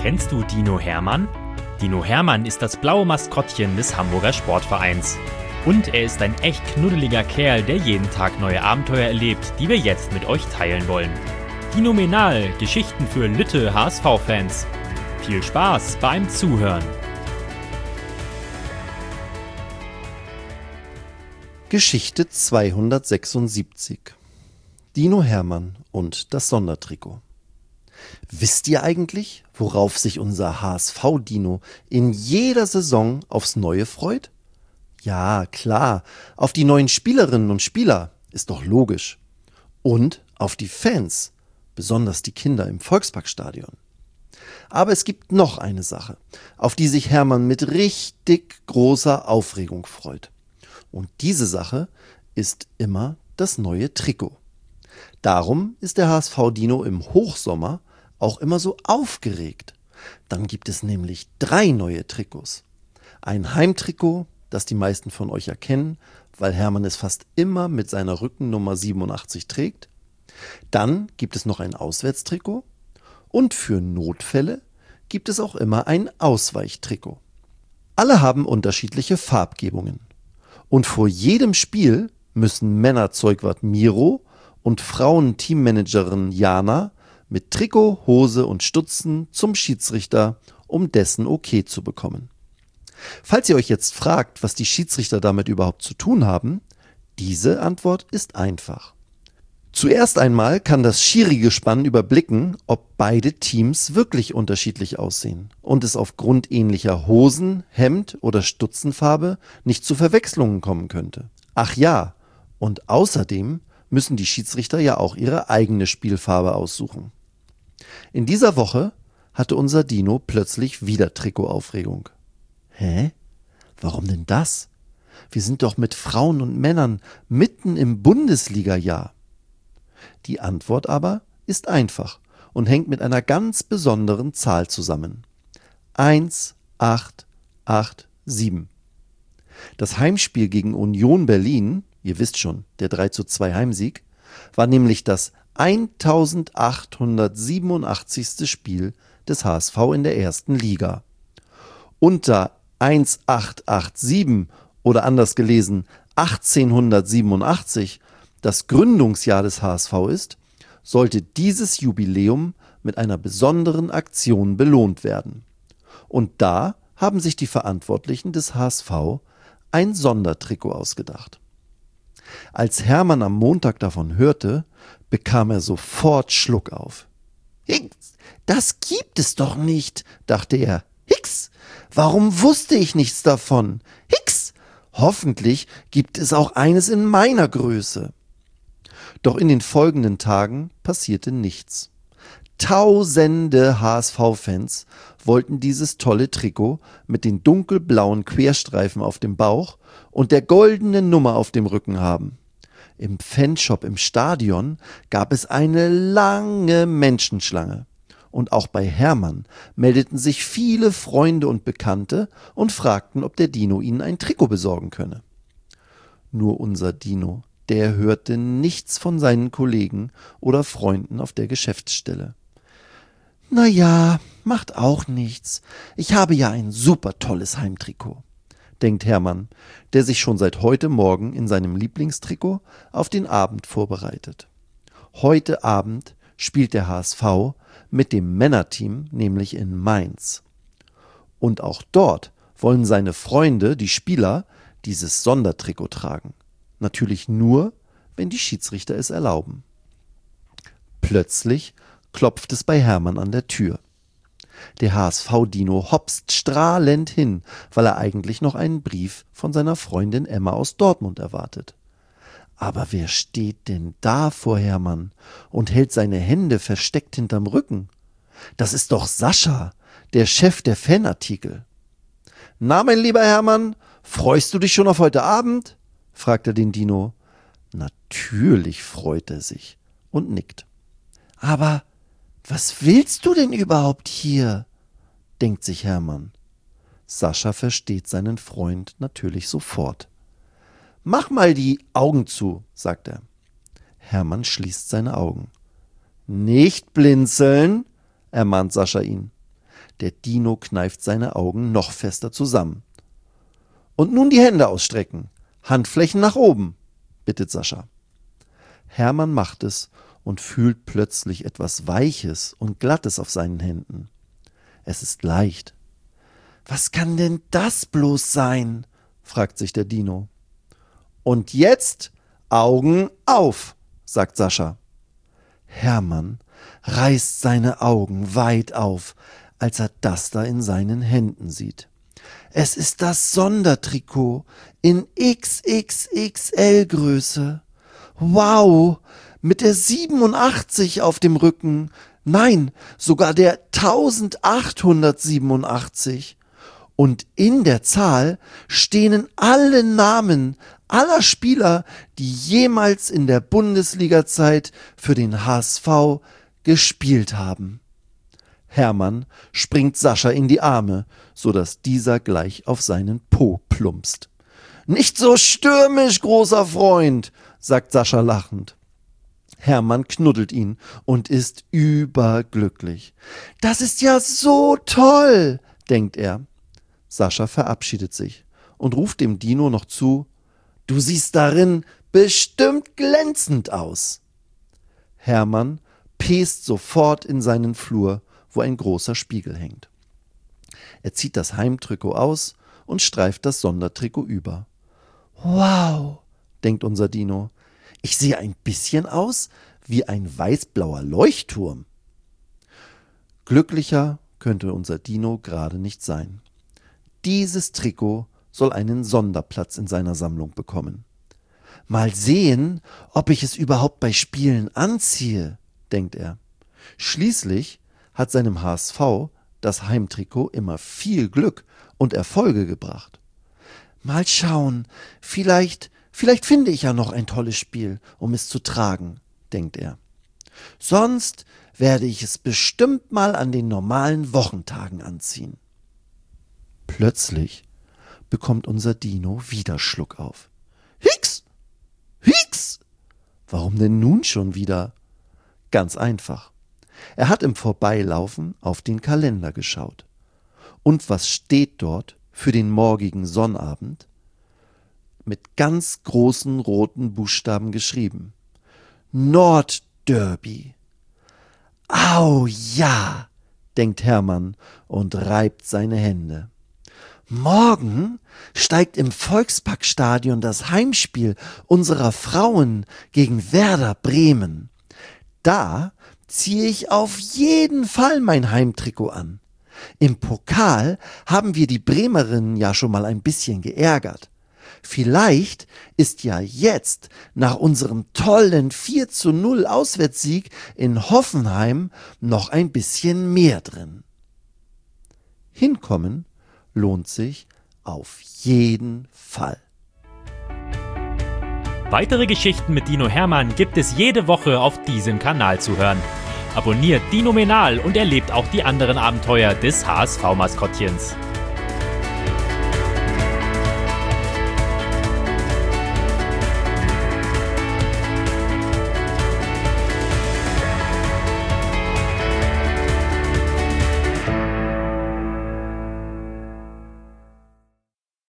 Kennst du Dino Hermann? Dino Hermann ist das blaue Maskottchen des Hamburger Sportvereins. Und er ist ein echt knuddeliger Kerl, der jeden Tag neue Abenteuer erlebt, die wir jetzt mit euch teilen wollen. Dinomenal, Geschichten für Lütte HSV-Fans. Viel Spaß beim Zuhören. Geschichte 276. Dino Hermann und das Sondertrikot. Wisst ihr eigentlich, worauf sich unser HSV-Dino in jeder Saison aufs Neue freut? Ja, klar, auf die neuen Spielerinnen und Spieler, ist doch logisch. Und auf die Fans, besonders die Kinder im Volksparkstadion. Aber es gibt noch eine Sache, auf die sich Hermann mit richtig großer Aufregung freut. Und diese Sache ist immer das neue Trikot. Darum ist der HSV-Dino im Hochsommer auch immer so aufgeregt. Dann gibt es nämlich 3 neue Trikots. Ein Heimtrikot, das die meisten von euch erkennen, weil Hermann es fast immer mit seiner Rückennummer 87 trägt. Dann gibt es noch ein Auswärtstrikot. Und für Notfälle gibt es auch immer ein Ausweichtrikot. Alle haben unterschiedliche Farbgebungen. Und vor jedem Spiel müssen Männerzeugwart Miro und Frauen-Teammanagerin Jana mit Trikot, Hose und Stutzen zum Schiedsrichter, um dessen Okay zu bekommen. Falls ihr euch jetzt fragt, was die Schiedsrichter damit überhaupt zu tun haben, diese Antwort ist einfach. Zuerst einmal kann das Schiri-Gespann überblicken, ob beide Teams wirklich unterschiedlich aussehen und es aufgrund ähnlicher Hosen-, Hemd- oder Stutzenfarbe nicht zu Verwechslungen kommen könnte. Ach ja, und außerdem müssen die Schiedsrichter ja auch ihre eigene Spielfarbe aussuchen. In dieser Woche hatte unser Dino plötzlich wieder Trikotaufregung. Hä? Warum denn das? Wir sind doch mit Frauen und Männern mitten im Bundesliga-Jahr. Die Antwort aber ist einfach und hängt mit einer ganz besonderen Zahl zusammen. 1887. Das Heimspiel gegen Union Berlin, ihr wisst schon, der 3:2 Heimsieg, war nämlich das 1887. Spiel des HSV in der ersten Liga. Unter 1887 oder anders gelesen 1887 das Gründungsjahr des HSV ist, sollte dieses Jubiläum mit einer besonderen Aktion belohnt werden. Und da haben sich die Verantwortlichen des HSV ein Sondertrikot ausgedacht. Als Hermann am Montag davon hörte, bekam er sofort Schluck auf. Hicks, das gibt es doch nicht, dachte er. Hicks, warum wusste ich nichts davon? Hicks, hoffentlich gibt es auch eines in meiner Größe. Doch in den folgenden Tagen passierte nichts. Tausende HSV-Fans wollten dieses tolle Trikot mit den dunkelblauen Querstreifen auf dem Bauch und der goldenen Nummer auf dem Rücken haben. Im Fanshop im Stadion gab es eine lange Menschenschlange. Und auch bei Hermann meldeten sich viele Freunde und Bekannte und fragten, ob der Dino ihnen ein Trikot besorgen könne. Nur unser Dino, der hörte nichts von seinen Kollegen oder Freunden auf der Geschäftsstelle. Na ja, macht auch nichts. Ich habe ja ein super tolles Heimtrikot, denkt Hermann, der sich schon seit heute Morgen in seinem Lieblingstrikot auf den Abend vorbereitet. Heute Abend spielt der HSV mit dem Männerteam nämlich in Mainz. Und auch dort wollen seine Freunde, die Spieler, dieses Sondertrikot tragen. Natürlich nur, wenn die Schiedsrichter es erlauben. Plötzlich klopft es bei Hermann an der Tür. Der HSV-Dino hopst strahlend hin, weil er eigentlich noch einen Brief von seiner Freundin Emma aus Dortmund erwartet. Aber wer steht denn da vor Hermann und hält seine Hände versteckt hinterm Rücken? Das ist doch Sascha, der Chef der Fanartikel. »Na, mein lieber Hermann, freust du dich schon auf heute Abend?« fragt er den Dino. Natürlich freut er sich und nickt. »Aber was willst du denn überhaupt hier?« denkt sich Hermann. Sascha versteht seinen Freund natürlich sofort. »Mach mal die Augen zu«, sagt er. Hermann schließt seine Augen. »Nicht blinzeln«, ermahnt Sascha ihn. Der Dino kneift seine Augen noch fester zusammen. Und nun die Hände ausstrecken. Handflächen nach oben, bittet Sascha. Hermann macht es und fühlt plötzlich etwas Weiches und Glattes auf seinen Händen. Es ist leicht. »Was kann denn das bloß sein?« fragt sich der Dino. »Und jetzt Augen auf«, sagt Sascha. Hermann reißt seine Augen weit auf, als er das da in seinen Händen sieht. Es ist das Sondertrikot in XXXL-Größe. Wow, mit der 87 auf dem Rücken. Nein, sogar der 1887. Und in der Zahl stehen alle Namen aller Spieler, die jemals in der Bundesliga-Zeit für den HSV gespielt haben. Hermann springt Sascha in die Arme, so dass dieser gleich auf seinen Po plumpst. »Nicht so stürmisch, großer Freund«, sagt Sascha lachend. Hermann knuddelt ihn und ist überglücklich. »Das ist ja so toll«, denkt er. Sascha verabschiedet sich und ruft dem Dino noch zu: »Du siehst darin bestimmt glänzend aus.« Hermann pest sofort in seinen Flur, wo ein großer Spiegel hängt. Er zieht das Heimtrikot aus und streift das Sondertrikot über. »Wow«, denkt unser Dino, »ich sehe ein bisschen aus wie ein weiß-blauer Leuchtturm.« Glücklicher könnte unser Dino gerade nicht sein. Dieses Trikot soll einen Sonderplatz in seiner Sammlung bekommen. »Mal sehen, ob ich es überhaupt bei Spielen anziehe«, denkt er. Schließlich hat seinem HSV das Heimtrikot immer viel Glück und Erfolge gebracht. »Mal schauen, vielleicht finde ich ja noch ein tolles Spiel, um es zu tragen«, denkt er. »Sonst werde ich es bestimmt mal an den normalen Wochentagen anziehen.« Plötzlich bekommt unser Dino wieder Schluck auf. »Hix! Hix!« Warum denn nun schon wieder? Ganz einfach. Er hat im Vorbeilaufen auf den Kalender geschaut. Und was steht dort für den morgigen Sonnabend? Mit ganz großen roten Buchstaben geschrieben. Nordderby. Au ja, denkt Hermann und reibt seine Hände. Morgen steigt im Volksparkstadion das Heimspiel unserer Frauen gegen Werder Bremen. Da ziehe ich auf jeden Fall mein Heimtrikot an. Im Pokal haben wir die Bremerinnen ja schon mal ein bisschen geärgert. Vielleicht ist ja jetzt nach unserem tollen 4:0 Auswärtssieg in Hoffenheim noch ein bisschen mehr drin. Hinkommen lohnt sich auf jeden Fall. Weitere Geschichten mit Dino Hermann gibt es jede Woche auf diesem Kanal zu hören. Abonniert Dinomenal und erlebt auch die anderen Abenteuer des HSV-Maskottchens.